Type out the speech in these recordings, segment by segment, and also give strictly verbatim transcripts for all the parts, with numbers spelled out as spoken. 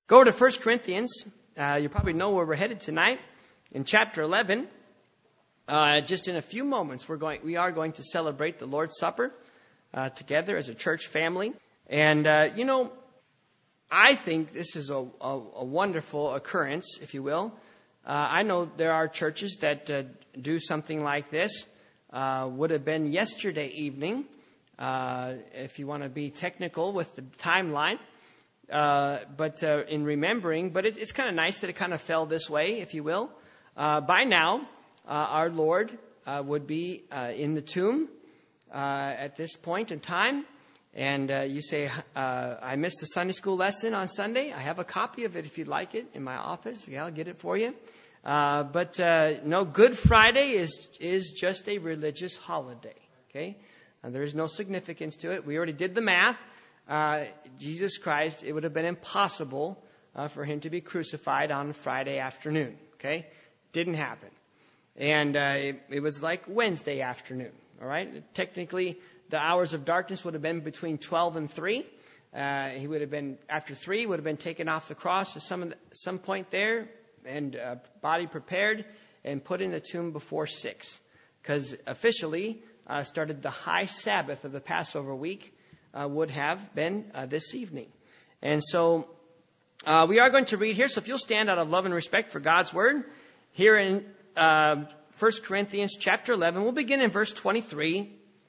Go over to First Corinthians. Uh, you probably know where we're headed tonight. In chapter eleven, uh, just in a few moments, we're going, we are going to celebrate the Lord's Supper uh, together as a church family. And, uh, you know, I think this is a, a, a wonderful occurrence, if you will. Uh, I know there are churches that uh, do something like this. Uh, would have been yesterday evening, uh, if you want to be technical with the timeline. Uh, but uh, in remembering, but it, it's kind of nice that it kind of fell this way, if you will. Uh, by now, uh, our Lord uh, would be uh, in the tomb uh, at this point in time. And uh, you say, uh, I missed the Sunday school lesson on Sunday. I have a copy of it if you'd like it in my office. Yeah, I'll get it for you. Uh, but uh, no, Good Friday is is just a religious holiday. Okay, and there is no significance to it. We already did the math. Uh, Jesus Christ, it would have been impossible uh, for him to be crucified on Friday afternoon. Okay, didn't happen, and uh, it, it was like Wednesday afternoon. All right, technically, the hours of darkness would have been between twelve and three. Uh, he would have been after three. Would have been taken off the cross at some some point there, and uh, body prepared and put in the tomb before six, because officially uh, started the high Sabbath of the Passover week. Uh, would have been uh, this evening. And so uh, we are going to read here. So if you'll stand out of love and respect for God's word here in uh, First Corinthians chapter eleven, we'll begin in verse twenty-three.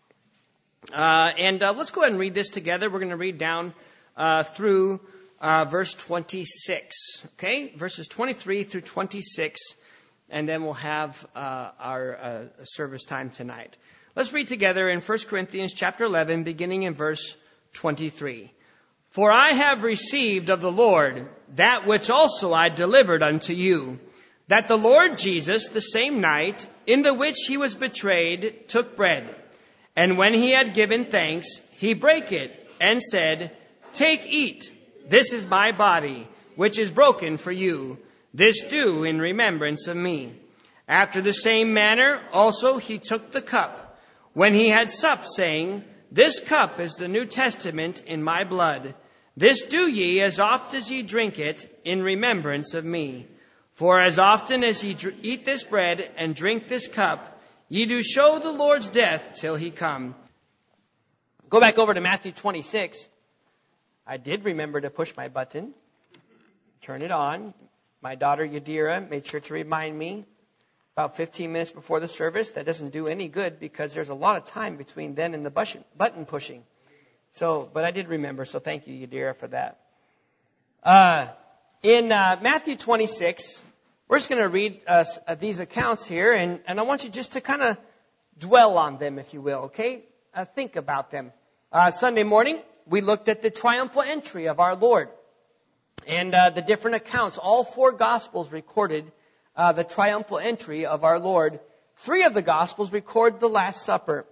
Uh, and uh, let's go ahead and read this together. We're going to read down uh, through uh, verse twenty-six. Okay, verses twenty-three through twenty-six. And then we'll have uh, our uh, service time tonight. Let's read together in First Corinthians chapter eleven, beginning in verse twenty-three. For I have received of the Lord that which also I delivered unto you, that the Lord Jesus, the same night in the which he was betrayed, took bread. And when he had given thanks, he brake it, and said, Take, eat, this is my body, which is broken for you. This do in remembrance of me. After the same manner also he took the cup, when he had supped, saying, This cup is the New Testament in my blood. This do ye as oft as ye drink it in remembrance of me. For as often as ye dr- eat this bread and drink this cup, ye do show the Lord's death till he come. Go back over to Matthew twenty-six. I did remember to push my button. Turn it on. My daughter Yadira made sure to remind me about fifteen minutes before the service. That doesn't do any good because there's a lot of time between then and the button pushing. So, but I did remember, so thank you, Yadira, for that. Uh, in uh, Matthew twenty-six, we're just going to read uh, these accounts here, and, and I want you just to kind of dwell on them, if you will, okay? Uh, think about them. Uh, Sunday morning, we looked at the triumphal entry of our Lord and uh, the different accounts. All four Gospels recorded Uh, the triumphal entry of our Lord. Three of the Gospels record the Last Supper.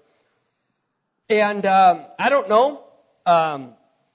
And um, I don't know um,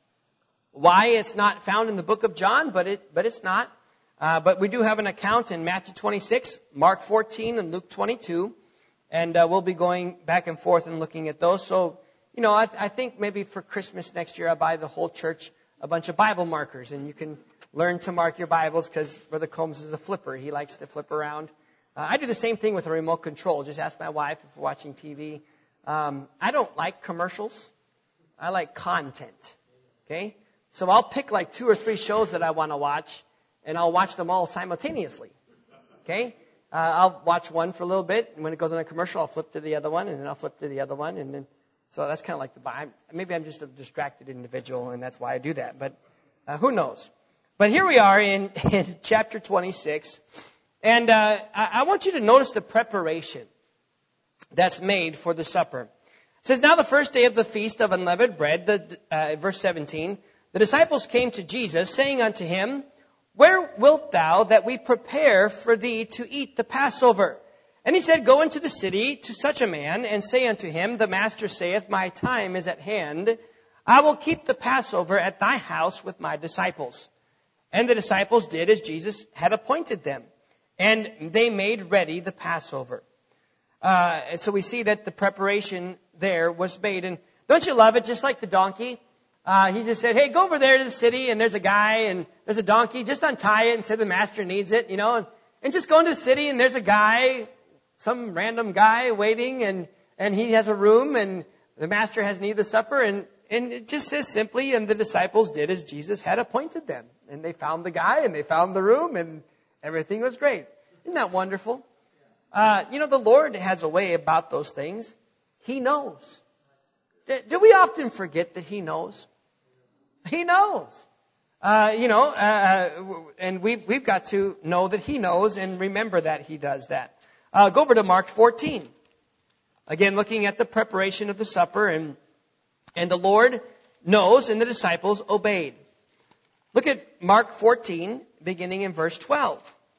why it's not found in the book of John, but it but it's not. Uh, but we do have an account in Matthew twenty-six, Mark fourteen, and Luke twenty-two. And uh, we'll be going back and forth and looking at those. So, you know, I, I think maybe for Christmas next year, I'll buy the whole church a bunch of Bible markers, and you can learn to mark your Bibles, because Brother Combs is a flipper. He likes to flip around. Uh, I do the same thing with a remote control. Just ask my wife if we're watching T V. Um, I don't like commercials. I like content. Okay? So I'll pick like two or three shows that I want to watch, and I'll watch them all simultaneously. Okay? Uh, I'll watch one for a little bit, and when it goes on a commercial, I'll flip to the other one, and then I'll flip to the other one, and then so that's kind of like the I'm, maybe I'm just a distracted individual, and that's why I do that. But uh, who knows? But here we are in, in chapter twenty-six, and uh, I, I want you to notice the preparation that's made for the supper. It says, Now the first day of the feast of unleavened bread, the, uh, verse seventeen, the disciples came to Jesus, saying unto him, Where wilt thou that we prepare for thee to eat the Passover? And he said, Go into the city to such a man, and say unto him, The master saith, My time is at hand. I will keep the Passover at thy house with my disciples. And the disciples did as Jesus had appointed them. And they made ready the Passover. Uh, and so we see that the preparation there was made. And don't you love it? Just like the donkey, Uh, he just said, hey, go over there to the city, and there's a guy, and there's a donkey. Just untie it and say the master needs it, you know. And, and just go into the city, and there's a guy, some random guy waiting, and, and he has a room, and the master has need of the supper. And, and it just says simply, and the disciples did as Jesus had appointed them. And they found the guy, and they found the room, and everything was great. Isn't that wonderful? Uh, you know, the Lord has a way about those things. He knows. Do we often forget that He knows? He knows. Uh, you know, uh, and we've, we've got to know that He knows and remember that He does that. Uh, go over to Mark fourteen. Again, looking at the preparation of the supper, and, and the Lord knows and the disciples obeyed. Look at Mark fourteen, beginning in verse twelve.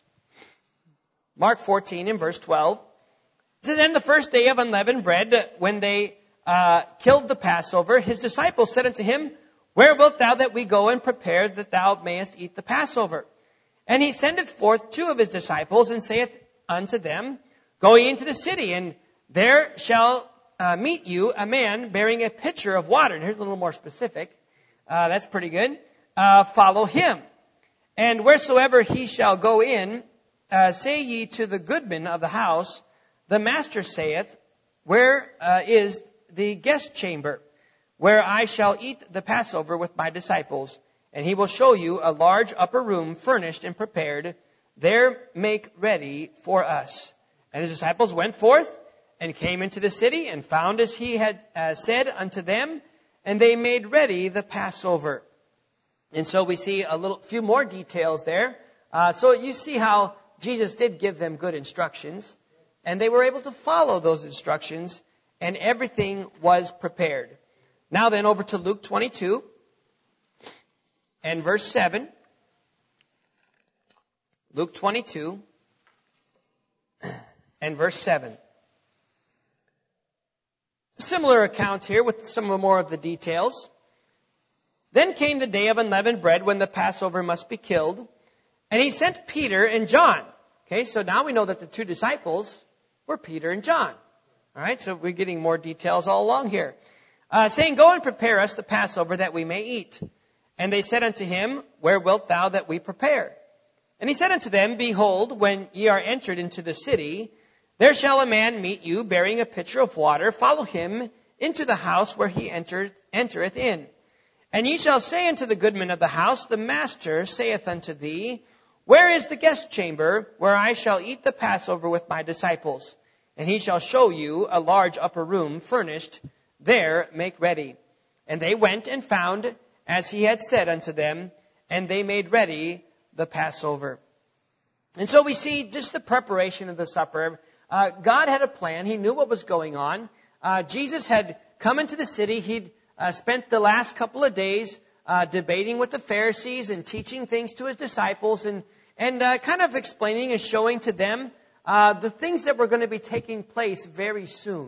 Mark fourteen in verse twelve. It says, then the first day of unleavened bread, when they uh, killed the Passover, His disciples said unto Him, where wilt thou that we go and prepare that thou mayest eat the Passover? And He sendeth forth two of His disciples, and saith unto them, go ye into the city, and there shall uh, meet you a man bearing a pitcher of water. And here's a little more specific. Uh, that's pretty good. Uh, follow him. And wheresoever he shall go in, uh, say ye to the goodman of the house, the master saith, where uh, is the guest chamber, where I shall eat the Passover with my disciples? And he will show you a large upper room furnished and prepared. There make ready for us. And his disciples went forth and came into the city, and found as he had uh, said unto them, and they made ready the Passover. And so we see a little few more details there. Uh, so you see how Jesus did give them good instructions, and they were able to follow those instructions, and everything was prepared. Now then, over to Luke twenty-two and verse seven. Luke twenty-two and verse seven. Similar account here with some more of the details. Then came the day of unleavened bread, when the Passover must be killed. And He sent Peter and John. Okay, so now we know that the two disciples were Peter and John. All right, so we're getting more details all along here. Uh, saying, go and prepare us the Passover that we may eat. And they said unto Him, where wilt thou that we prepare? And He said unto them, behold, when ye are entered into the city, there shall a man meet you, bearing a pitcher of water. Follow him into the house where he entereth, entereth in. And ye shall say unto the goodman of the house, the master saith unto thee, where is the guest chamber, where I shall eat the Passover with my disciples? And he shall show you a large upper room furnished. There make ready. And they went and found as he had said unto them, and they made ready the Passover. And so we see just the preparation of the supper. Uh, God had a plan. He knew what was going on. Uh, Jesus had come into the city. He'd uh, spent the last couple of days uh, debating with the Pharisees and teaching things to His disciples, and and uh, kind of explaining and showing to them uh, the things that were going to be taking place very soon.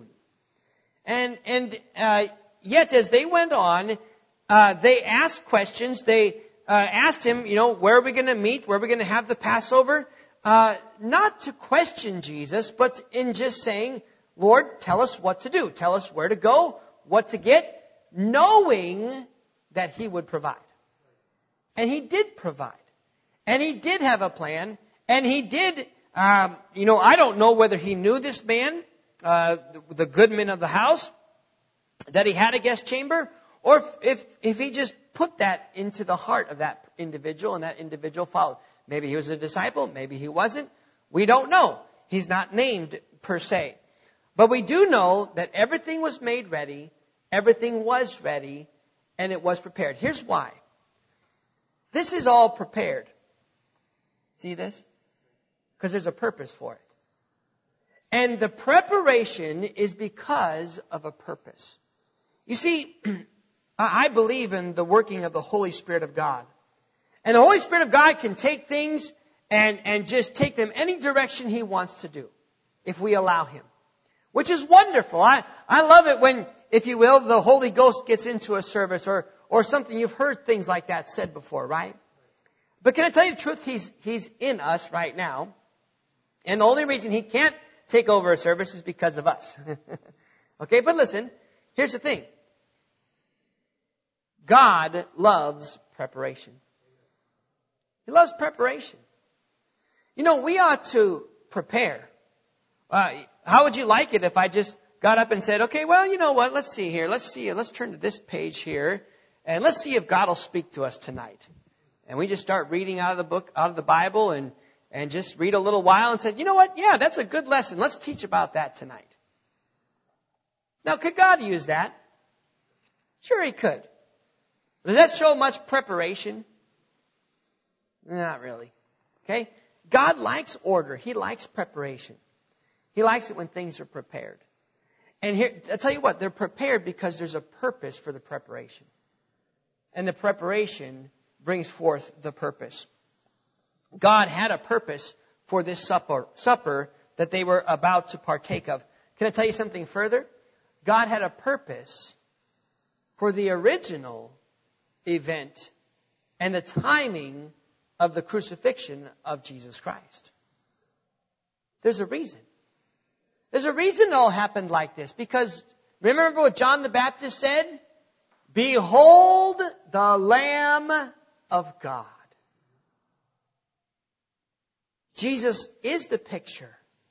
And and uh, yet, as they went on, uh, they asked questions. They uh, asked Him, you know, where are we going to meet? Where are we going to have the Passover? Uh, not to question Jesus, but in just saying, Lord, tell us what to do. Tell us where to go, what to get, knowing that He would provide. And He did provide. And He did have a plan. And He did, um, you know, I don't know whether He knew this man, uh, the, the goodman of the house, that he had a guest chamber, or if, if, if He just put that into the heart of that individual, and that individual followed. Maybe he was a disciple. Maybe he wasn't. We don't know. He's not named per se. But we do know that everything was made ready. Everything was ready. And it was prepared. Here's why. This is all prepared. See this? Because there's a purpose for it. And the preparation is because of a purpose. You see, I believe in the working of the Holy Spirit of God. And the Holy Spirit of God can take things and, and just take them any direction He wants to do, if we allow Him. Which is wonderful. I, I love it when, if you will, the Holy Ghost gets into a service or, or something. You've heard things like that said before, right? But can I tell you the truth? He's, he's in us right now. And the only reason He can't take over a service is because of us. Okay, but listen, here's the thing. God loves preparation. He loves preparation. You know, we ought to prepare. Uh, how would you like it if I just got up and said, okay, well, you know what, let's see here. Let's see, let's turn to this page here, and let's see if God will speak to us tonight. And we just start reading out of the book, out of the Bible, and, and just read a little while and said, you know what, yeah, that's a good lesson. Let's teach about that tonight. Now, could God use that? Sure, He could. Does that show much preparation? Not really. Okay? God likes order. He likes preparation. He likes it when things are prepared. And here, I'll tell you what, they're prepared because there's a purpose for the preparation. And the preparation brings forth the purpose. God had a purpose for this supper, supper that they were about to partake of. Can I tell you something further? God had a purpose for the original event and the timing of the crucifixion of Jesus Christ. There's a reason. There's a reason it all happened like this. Because remember what John the Baptist said? Behold the Lamb of God. Jesus is the picture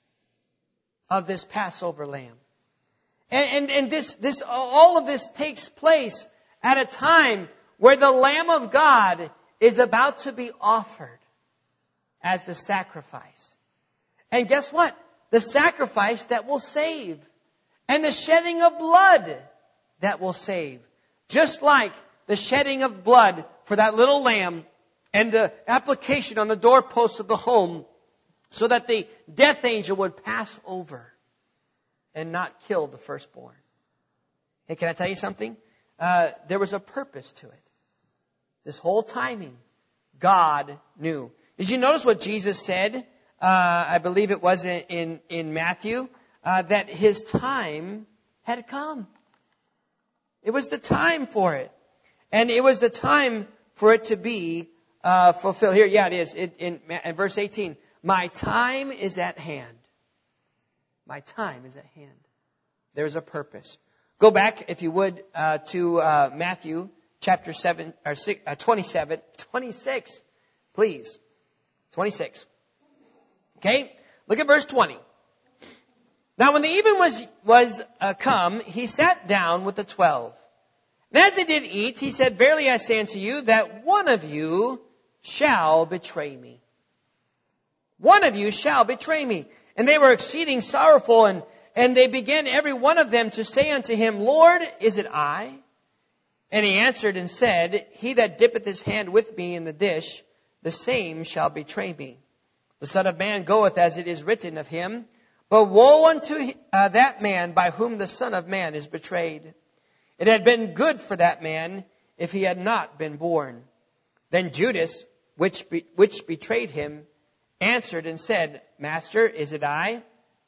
of this Passover lamb. And, and, and this, this, all of this takes place at a time where the Lamb of God is about to be offered as the sacrifice. And guess what? The sacrifice that will save. And the shedding of blood that will save. Just like the shedding of blood for that little lamb and the application on the doorpost of the home so that the death angel would pass over and not kill the firstborn. Hey, can I tell you something? Uh, there was a purpose to it. This whole timing, God knew. Did you notice what Jesus said? Uh, I believe it was in, in, in Matthew, uh, that His time had come. It was the time for it. And it was the time for it to be uh, fulfilled. Here, yeah, it is. It, in, in verse eighteen, my time is at hand. My time is at hand. There's a purpose. Go back, if you would, uh, to uh, Matthew chapter seven or six, uh, twenty-seven, twenty-six, please, twenty-six. Okay, look at verse twenty. Now, when the even was was uh, come, He sat down with the twelve. And as they did eat, He said, "Verily I say unto you, that one of you shall betray me. One of you shall betray me." And they were exceeding sorrowful, and, and they began every one of them to say unto Him, "Lord, is it I?" And He answered and said, "He that dippeth his hand with me in the dish, the same shall betray me. The Son of Man goeth as it is written of Him, but woe unto uh, that man by whom the Son of Man is betrayed. It had been good for that man if he had not been born." Then Judas, which be, which betrayed Him, answered and said, "Master, is it I?"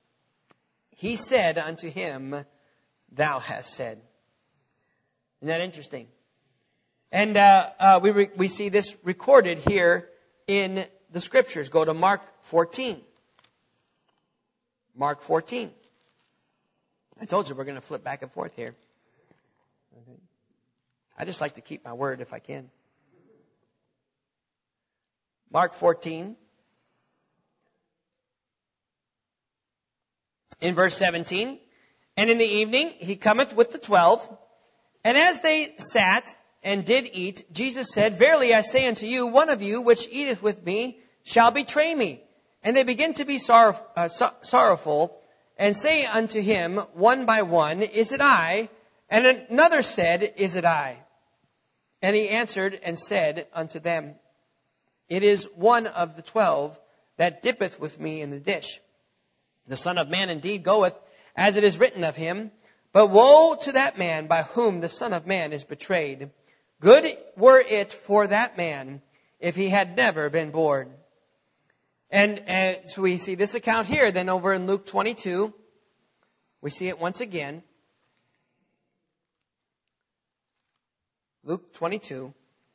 He said unto him, "Thou hast said." Isn't that interesting? And uh, uh, we re- we see this recorded here in the Scriptures. Go to Mark fourteen. Mark fourteen. I told you we're going to flip back and forth here. Okay. I just like to keep my word if I can. Mark fourteen. In verse seventeen, "And in the evening He cometh with the twelve, and as they sat and did eat, Jesus said, Verily I say unto you, one of you which eateth with me shall betray me. And they begin to be sorrow, uh, so, sorrowful, and say unto Him one by one, Is it I? And another said, Is it I? And He answered and said unto them, It is one of the twelve that dippeth with me in the dish. The Son of Man indeed goeth, as it is written of Him, but woe to that man by whom the Son of Man is betrayed. Good were it for that man if he had never been born." And uh, so we see this account here. Then over in Luke twenty-two, we see it once again. Luke twenty-two.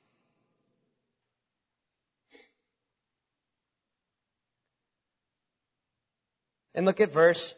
And look at verse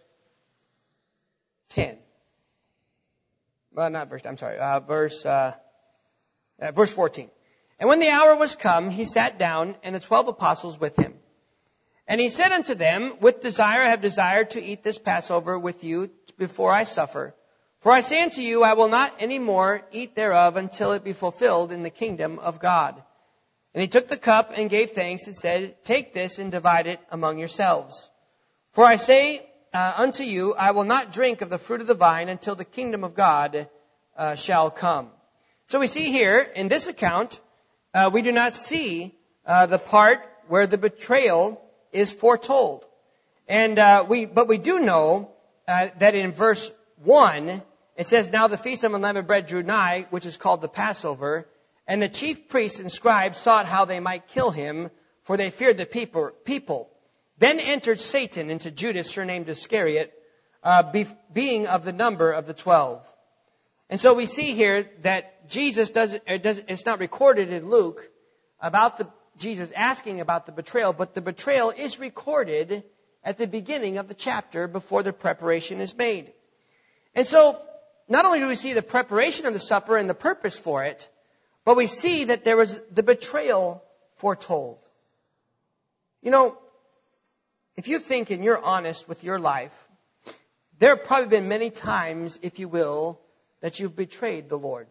ten. Well, not verse, I'm sorry, uh, verse uh, Uh, verse fourteen. And when the hour was come, he sat down, and the twelve apostles with him. And he said unto them, With desire I have desired to eat this Passover with you before I suffer. For I say unto you, I will not any more eat thereof until it be fulfilled in the kingdom of God. And he took the cup and gave thanks and said, Take this and divide it among yourselves. For I say uh, unto you, I will not drink of the fruit of the vine until the kingdom of God uh, shall come. So we see here, in this account, uh, we do not see uh, the part where the betrayal is foretold. And uh, we, but we do know uh, that in verse one, it says, Now the feast of unleavened bread drew nigh, which is called the Passover, and the chief priests and scribes sought how they might kill him, for they feared the people. people. Then entered Satan into Judas, surnamed Iscariot, uh, be, being of the number of the twelve. And so we see here that Jesus doesn't, it doesn't, it's not recorded in Luke about the, Jesus asking about the betrayal, but the betrayal is recorded at the beginning of the chapter before the preparation is made. And so, not only do we see the preparation of the supper and the purpose for it, but we see that there was the betrayal foretold. You know, if you think and you're honest with your life, there have probably been many times, if you will, that you've betrayed the Lord.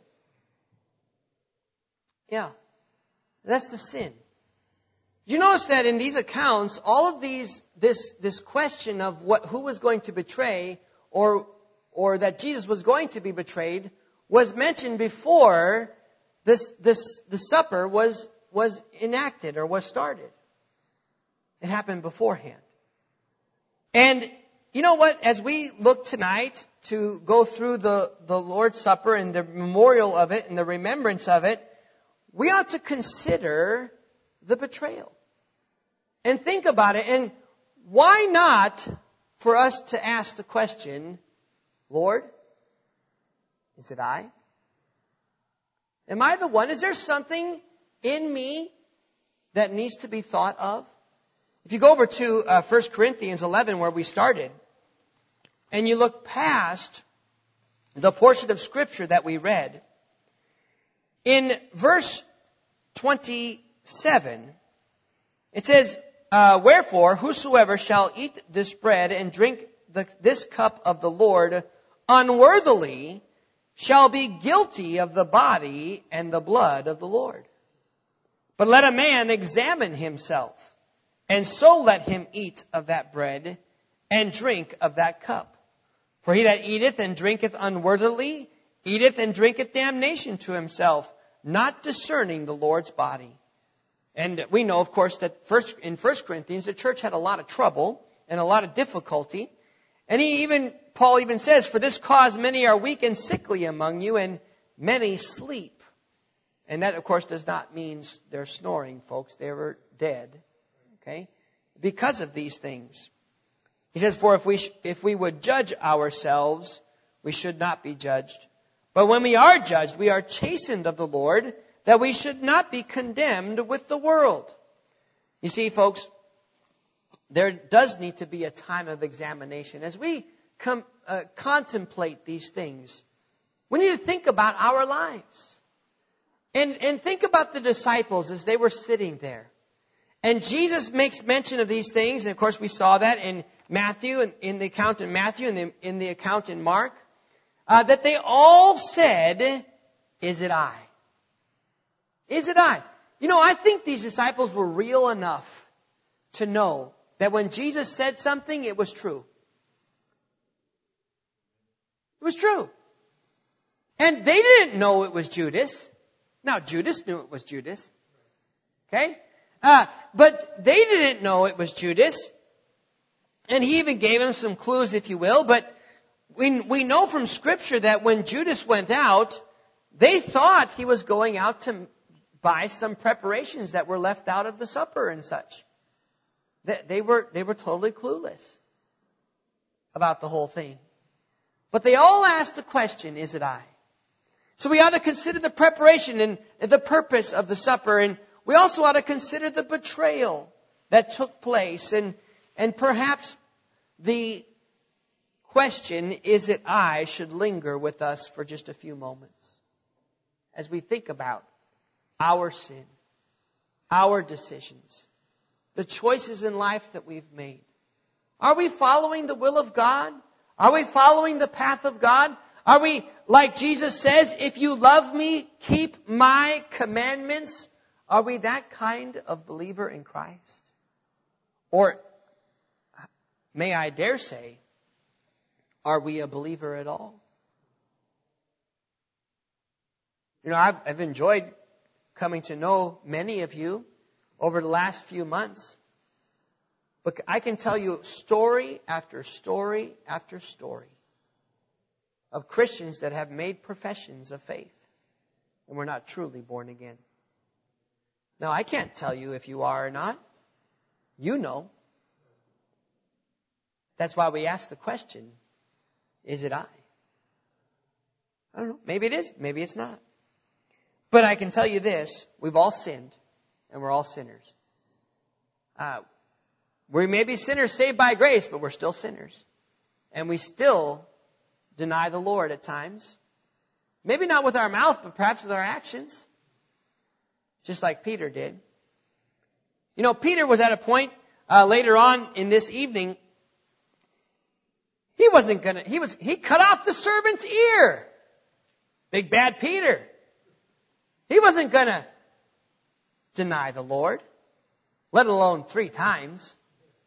Yeah. That's the sin. You notice that in these accounts, all of these, this, this question of what, who was going to betray, or, or that Jesus was going to be betrayed, was mentioned before this, this, the supper was, was enacted or was started. It happened beforehand. And you know what? As we look tonight to go through the, the Lord's Supper and the memorial of it and the remembrance of it, we ought to consider the betrayal. And think about it. And why not for us to ask the question, Lord, is it I? Am I the one? Is there something in me that needs to be thought of? If you go over to uh, First Corinthians eleven, where we started, and you look past the portion of Scripture that we read, in verse twenty-seven, it says, uh, Wherefore, whosoever shall eat this bread and drink the, this cup of the Lord unworthily shall be guilty of the body and the blood of the Lord. But let a man examine himself, and so let him eat of that bread and drink of that cup. For he that eateth and drinketh unworthily eateth and drinketh damnation to himself, not discerning the Lord's body. And we know, of course, that first, in First Corinthians, the church had a lot of trouble and a lot of difficulty. And he even, Paul even says, For this cause many are weak and sickly among you, and many sleep. And that, of course, does not mean they're snoring, folks. They were dead. Okay? Because of these things. He says, For if we, sh- if we would judge ourselves, we should not be judged. But when we are judged, we are chastened of the Lord, that we should not be condemned with the world. You see, folks, there does need to be a time of examination. As we com- uh, contemplate these things, we need to think about our lives. And, and think about the disciples as they were sitting there. And Jesus makes mention of these things. And of course, we saw that in Matthew, in, in the account in Matthew, and in, in the account in Mark, uh, that they all said, Is it I? Is it I? You know, I think these disciples were real enough to know that when Jesus said something, it was true. It was true. And they didn't know it was Judas. Now, Judas knew it was Judas. Okay? Uh, but they didn't know it was Judas. And he even gave him some clues, if you will. But we, we know from Scripture that when Judas went out, they thought he was going out to buy some preparations that were left out of the supper and such. They, they were, they were totally clueless about the whole thing. But they all asked the question, Is it I? So we ought to consider the preparation and the purpose of the supper. And we also ought to consider the betrayal that took place. And, and perhaps the question, Is it I, should linger with us for just a few moments as we think about our sin, our decisions, the choices in life that we've made. Are we following the will of God? Are we following the path of God? Are we, like Jesus says, if you love me, keep my commandments? Are we that kind of believer in Christ? Or, may I dare say, are we a believer at all? You know, I've, I've enjoyed coming to know many of you over the last few months. But I can tell you story after story after story of Christians that have made professions of faith and were not truly born again. Now, I can't tell you if you are or not. You know. That's why we ask the question, is it I? I don't know. Maybe it is. Maybe it's not. But I can tell you this. We've all sinned. And we're all sinners. Uh, we may be sinners saved by grace, but we're still sinners. And we still deny the Lord at times. Maybe not with our mouth, but perhaps with our actions. Just like Peter did. You know, Peter was at a point uh, later on in this evening. He wasn't gonna, he was, he cut off the servant's ear. Big bad Peter. He wasn't gonna deny the Lord, let alone three times.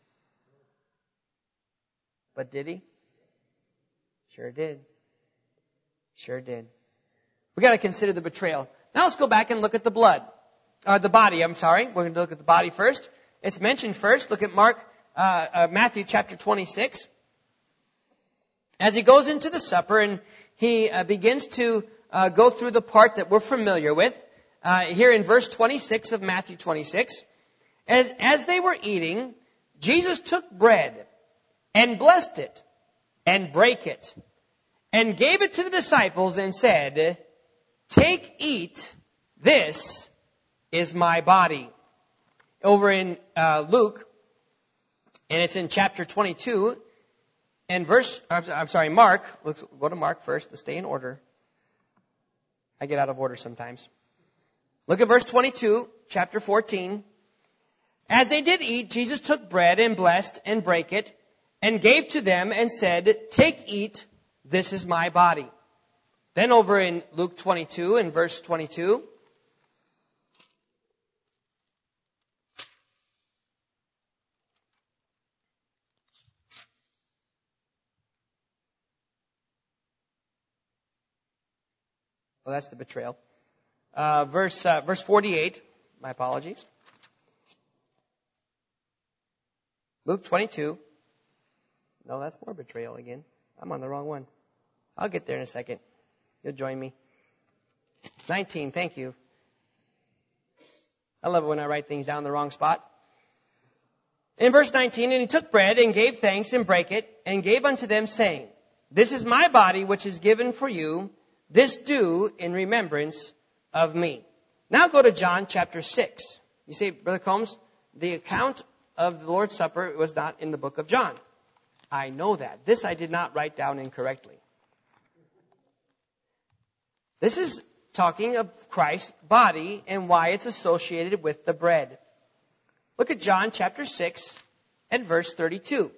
But did he? Sure did. Sure did. We got to consider the betrayal. Now let's go back and look at the blood, uh, the body. I'm sorry. We're going to look at the body first. It's mentioned first. Look at Mark, uh, uh, Matthew chapter twenty-six. As he goes into the supper and he uh, begins to uh, go through the part that we're familiar with. Uh, here in verse twenty-six of Matthew twenty-six. As, as they were eating, Jesus took bread and blessed it and brake it and gave it to the disciples and said, "Take, eat, this is my body." Over in uh, Luke, and it's in chapter twenty-two, and verse, I'm sorry, Mark. Let's go to Mark first to stay in order. I get out of order sometimes. Look at verse twenty-two, chapter fourteen. As they did eat, Jesus took bread and blessed and brake it and gave to them and said, "Take, eat, this is my body." Then over in Luke twenty-two and verse twenty-two. Well, that's the betrayal. Uh, verse, uh, verse forty-eight. My apologies. Luke twenty-two. No, that's more betrayal again. I'm on the wrong one. I'll get there in a second. You'll join me. nineteen, thank you. I love it when I write things down in the wrong spot. In verse nineteen, and he took bread and gave thanks and brake it and gave unto them, saying, "This is my body which is given for you. This do in remembrance of me." Now go to John chapter six. You see, Brother Combs, the account of the Lord's Supper was not in the book of John. I know that. This I did not write down incorrectly. This is talking of Christ's body and why it's associated with the bread. Look at John chapter six and verse thirty-two.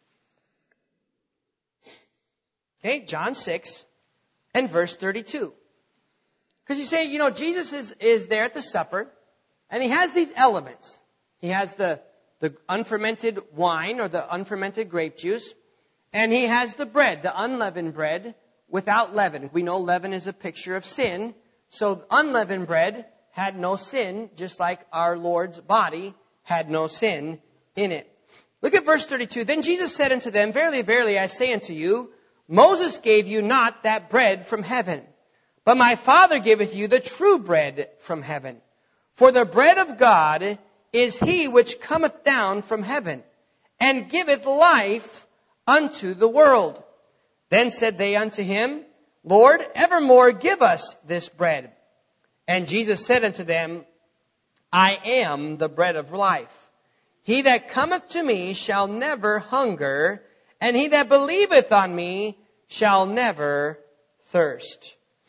Okay, John six and verse thirty-two. Because you say, you know, Jesus is, is there at the supper, and he has these elements. He has the, the unfermented wine or the unfermented grape juice, and he has the bread, the unleavened bread, without leaven. We know leaven is a picture of sin, so unleavened bread had no sin, just like our Lord's body had no sin in it. Look at verse thirty-two. Then Jesus said unto them, "Verily, verily, I say unto you, Moses gave you not that bread from heaven, but my Father giveth you the true bread from heaven. For the bread of God is he which cometh down from heaven, and giveth life unto the world." Then said they unto him, "Lord, evermore give us this bread." And Jesus said unto them, "I am the bread of life. He that cometh to me shall never hunger, and he that believeth on me shall never thirst."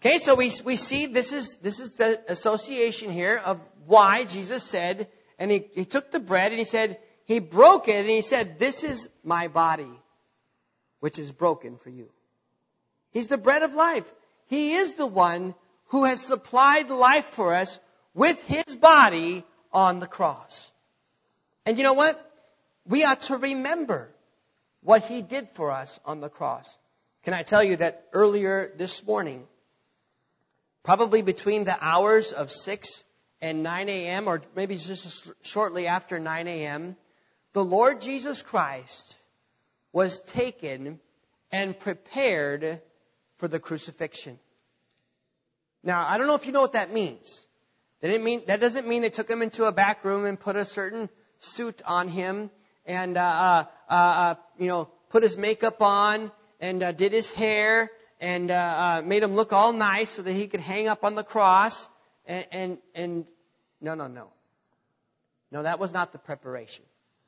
Okay, so we we see this is this is the association here of why Jesus said, and he, he took the bread and he said, he broke it and he said, this is my body, which is broken for you. He's the bread of life. He is the one who has supplied life for us with His body on the cross. And you know what? We ought to remember what He did for us on the cross. Can I tell you that earlier this morning, probably between the hours of six and nine a.m., or maybe just shortly after nine a.m., the Lord Jesus Christ was taken and prepared for the crucifixion. Now, I don't know if you know what that means. That didn't mean that doesn't mean they took Him into a back room and put a certain suit on Him and uh, uh, uh, you know put His makeup on and uh, did His hair and uh, uh, made Him look all nice so that He could hang up on the cross. And and, and no, no, no, no. That was not the preparation.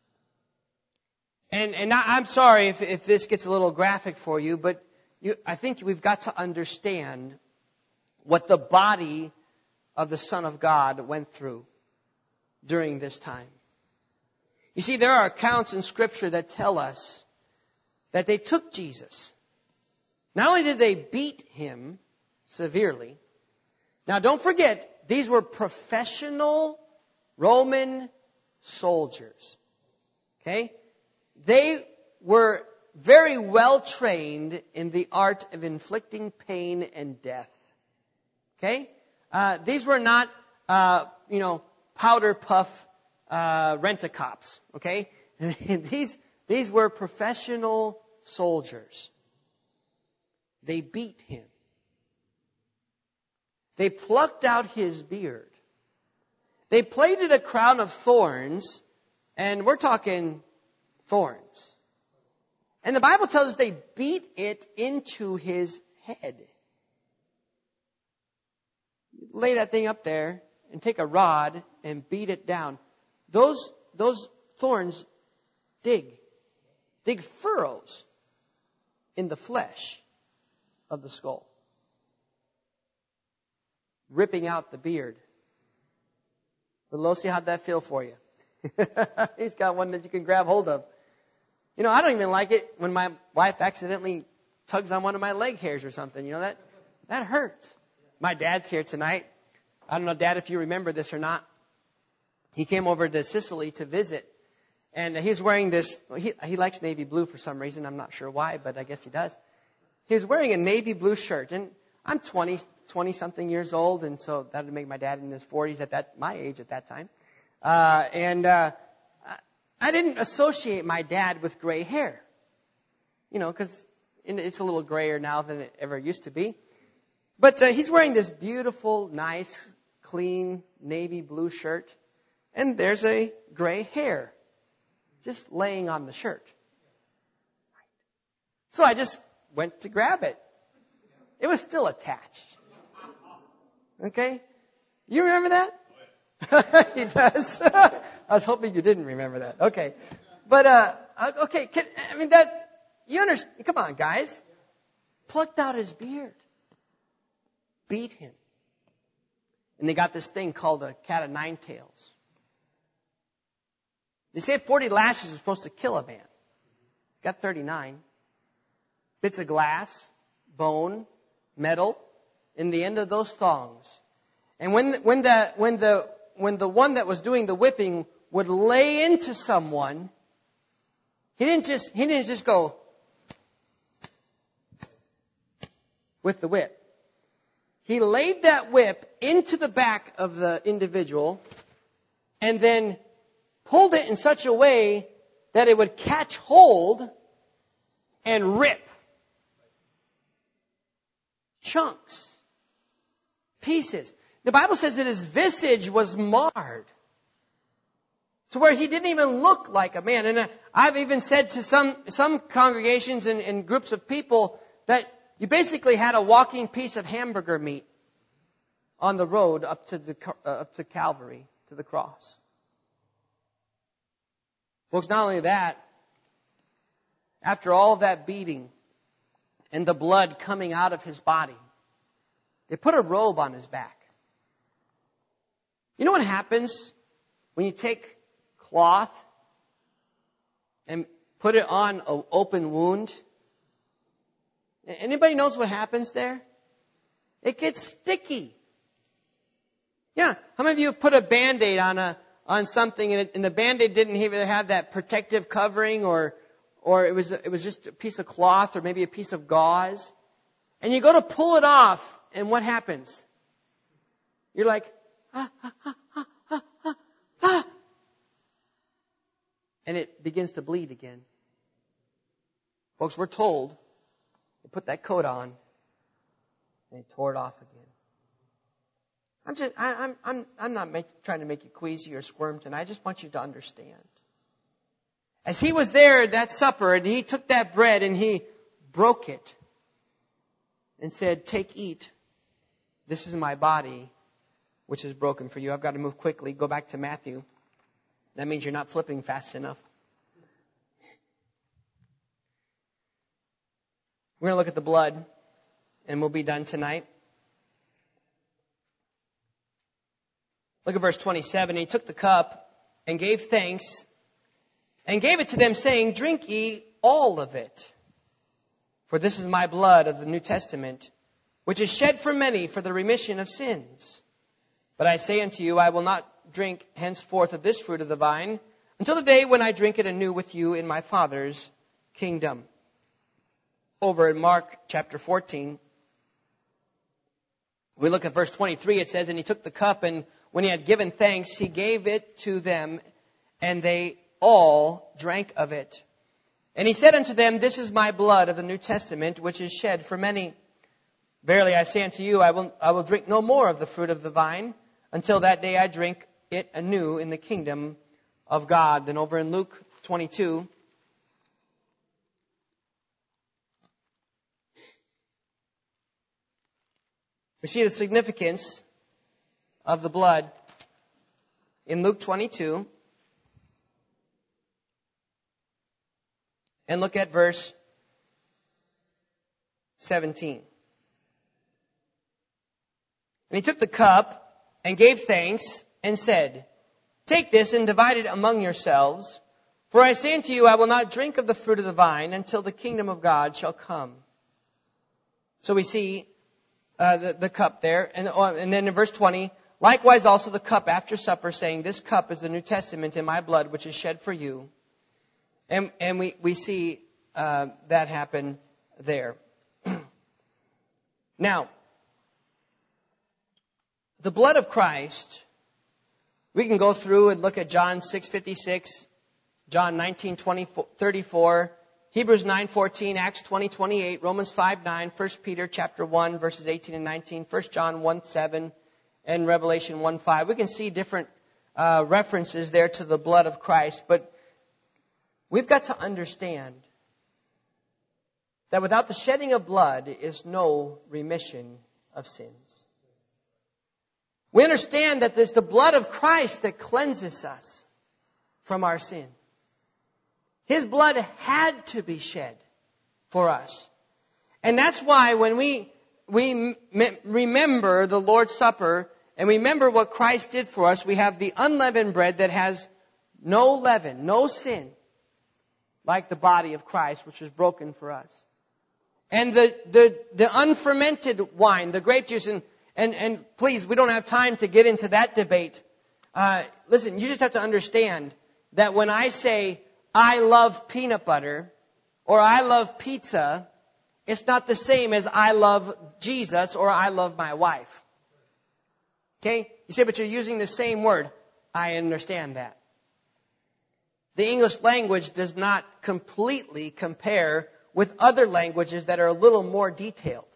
And and I, I'm sorry if if this gets a little graphic for you, but you, I think we've got to understand what the body of the Son of God went through during this time. You see, there are accounts in Scripture that tell us that they took Jesus. Not only did they beat Him severely, now don't forget, these were professional Roman soldiers. Okay? They were very well trained in the art of inflicting pain and death. Okay? Uh, these were not, uh, you know, powder puff uh, rent-a-cops. Okay? these these were professional soldiers. They beat Him. They plucked out His beard. They plaited a crown of thorns, and we're talking thorns. And the Bible tells us they beat it into His head. Lay that thing up there and take a rod and beat it down. Those, those thorns dig, dig furrows in the flesh of the skull, ripping out the beard. But Losi, how'd that feel for you? He's got one that you can grab hold of. You know, I don't even like it when my wife accidentally tugs on one of my leg hairs or something. You know, that that hurts. My dad's here tonight. I don't know, Dad, if you remember this or not. He came over to Sicily to visit. And he's wearing this, he, he likes navy blue for some reason. I'm not sure why, but I guess he does. He was wearing a navy blue shirt. And I'm twenty, twenty-something years old, and so that would make my dad in his forties at that, my age at that time. Uh, and uh, I didn't associate my dad with gray hair. You know, because it's a little grayer now than it ever used to be. But uh, he's wearing this beautiful, nice, clean navy blue shirt. And there's a gray hair just laying on the shirt. So I just went to grab it. It was still attached. Okay? You remember that? He does. I was hoping you didn't remember that. Okay. But, uh, okay, can, I mean, that, you understand, come on, guys. Plucked out his beard. Beat him. And they got this thing called a cat of nine tails. They say forty lashes are supposed to kill a man. Got thirty-nine. Bits of glass, bone, metal, in the end of those thongs. And when when the when the when the one that was doing the whipping would lay into someone, he didn't just he didn't just go with the whip. He laid that whip into the back of the individual and then pulled it in such a way that it would catch hold and rip chunks, pieces. The Bible says that his visage was marred to where he didn't even look like a man. And I've even said to some some congregations and, and groups of people that you basically had a walking piece of hamburger meat on the road up to the uh, up to Calvary, to the cross. Folks, not only that, after all of that beating and the blood coming out of his body, They put a robe on his back. You know what happens when you take cloth and put it on an open wound? Anybody knows what happens there? It gets sticky. Yeah. How many of you have put a Band-Aid on a on something and, it, and the Band-Aid didn't even have that protective covering, or or it was it was just a piece of cloth or maybe a piece of gauze, and you go to pull it off, and what happens? You're like, ah, ah, ah, ah, ah, ah, ah. And it begins to bleed again. Folks, we're told they put that coat on and they tore it off again. I'm just, I, I'm, I'm, I'm not make, trying to make you queasy or squirm tonight. I just want you to understand. As he was there at that supper and he took that bread and he broke it and said, "Take, eat. This is my body, which is broken for you." I've got to move quickly. Go back to Matthew. That means you're not flipping fast enough. We're going to look at the blood, and we'll be done tonight. Look at verse twenty-seven. He took the cup and gave thanks and gave it to them, saying, "Drink ye all of it. For this is my blood of the New Testament, which is shed for many for the remission of sins. But I say unto you, I will not drink henceforth of this fruit of the vine until the day when I drink it anew with you in my Father's kingdom." Over in Mark chapter fourteen, we look at verse twenty-three. It says, "And he took the cup, and when he had given thanks, he gave it to them, and they all drank of it. And he said unto them, This is my blood of the New Testament, which is shed for many. Verily I say unto you, I will, I will drink no more of the fruit of the vine until that day I drink it anew in the kingdom of God." Then over in Luke twenty-two, we see the significance of the blood in Luke twenty-two. And look at verse seventeen. "And he took the cup and gave thanks and said, Take this and divide it among yourselves. For I say unto you, I will not drink of the fruit of the vine until the kingdom of God shall come." So we see uh, the, the cup there. And, and then in verse twenty, "Likewise also the cup after supper, saying, This cup is the New Testament in my blood, which is shed for you." And, and we, we see uh, that happen there. Now, the blood of Christ, we can go through and look at John six fifty-six, John nineteen thirty-four, Hebrews nine fourteen, Acts twenty twenty-eight, Romans five nine, First Peter chapter one, verses eighteen and nineteen, First John one seven, and Revelation one five. We can see different uh, references there to the blood of Christ, but we've got to understand that without the shedding of blood is no remission of sins. We understand that it's the blood of Christ that cleanses us from our sin. His blood had to be shed for us. And that's why when we we m- remember the Lord's Supper and remember what Christ did for us, we have the unleavened bread that has no leaven, no sin, like the body of Christ, which was broken for us. And the, the, the unfermented wine, the grape juice, and, and, and please, we don't have time to get into that debate. Uh, listen, you just have to understand that when I say, I love peanut butter, or I love pizza, it's not the same as I love Jesus or I love my wife. Okay? You say, but you're using the same word. I understand that. The English language does not completely compare with other languages that are a little more detailed.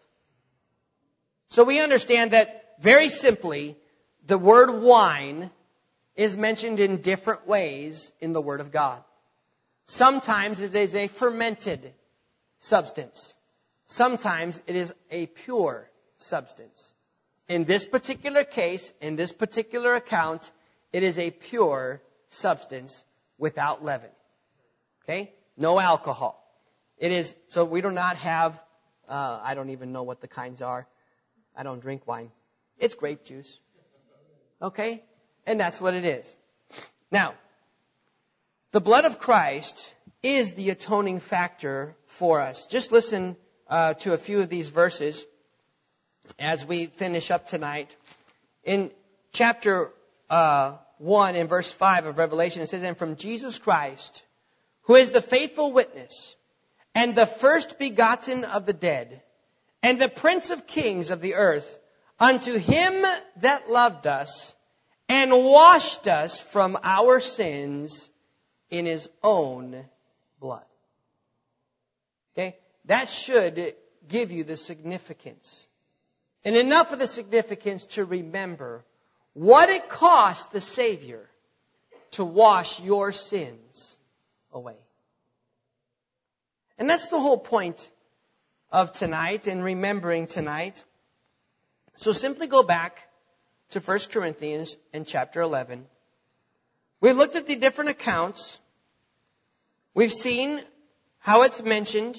So we understand that very simply, the word wine is mentioned in different ways in the Word of God. Sometimes it is a fermented substance. Sometimes it is a pure substance. In this particular case, in this particular account, it is a pure substance without leaven. Okay? No alcohol. It is, so we do not have, uh, I don't even know what the kinds are. I don't drink wine. It's grape juice. Okay? And that's what it is. Now, the blood of Christ is the atoning factor for us. Just listen uh, to a few of these verses as we finish up tonight. In chapter uh, one, in verse five of Revelation, it says, "And from Jesus Christ, who is the faithful witness, and the first begotten of the dead, and the Prince of kings of the earth, unto him that loved us, and washed us from our sins in his own blood." Okay? That should give you the significance. And enough of the significance to remember what it cost the Savior to wash your sins away. And that's the whole point of tonight and remembering tonight. So simply go back to First Corinthians in chapter eleven. We've looked at the different accounts. We've seen how it's mentioned.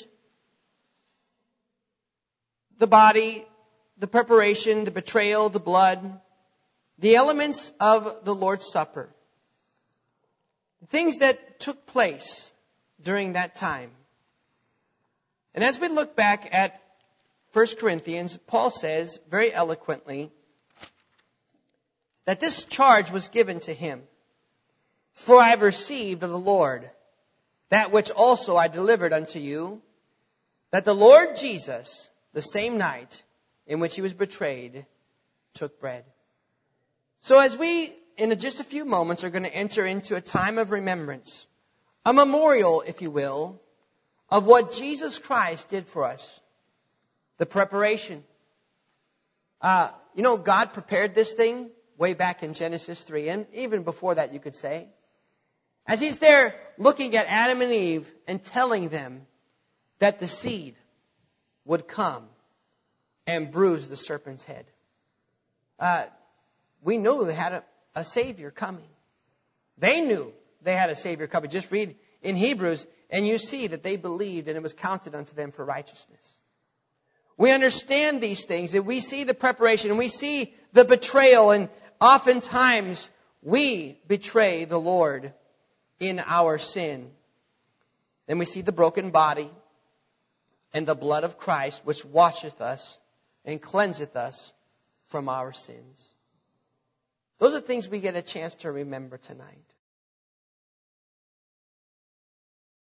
The body, the preparation, the betrayal, the blood, the elements of the Lord's Supper. Things that took place during that time. And as we look back at First Corinthians, Paul says very eloquently that this charge was given to him. "For I have received of the Lord that which also I delivered unto you, that the Lord Jesus, the same night in which he was betrayed, took bread." So as we, in just a few moments, are going to enter into a time of remembrance, a memorial, if you will, of what Jesus Christ did for us. The preparation. Uh, you know, God prepared this thing way back in Genesis three, and even before that, you could say. As he's there looking at Adam and Eve and telling them that the seed would come and bruise the serpent's head. Uh, we knew they had a, a Savior coming. They knew they had a Savior coming. Just read in Hebrews, and you see that they believed and it was counted unto them for righteousness. We understand these things, and we see the preparation, and we see the betrayal, and oftentimes we betray the Lord in our sin. Then we see the broken body and the blood of Christ, which washeth us and cleanseth us from our sins. Those are things we get a chance to remember tonight.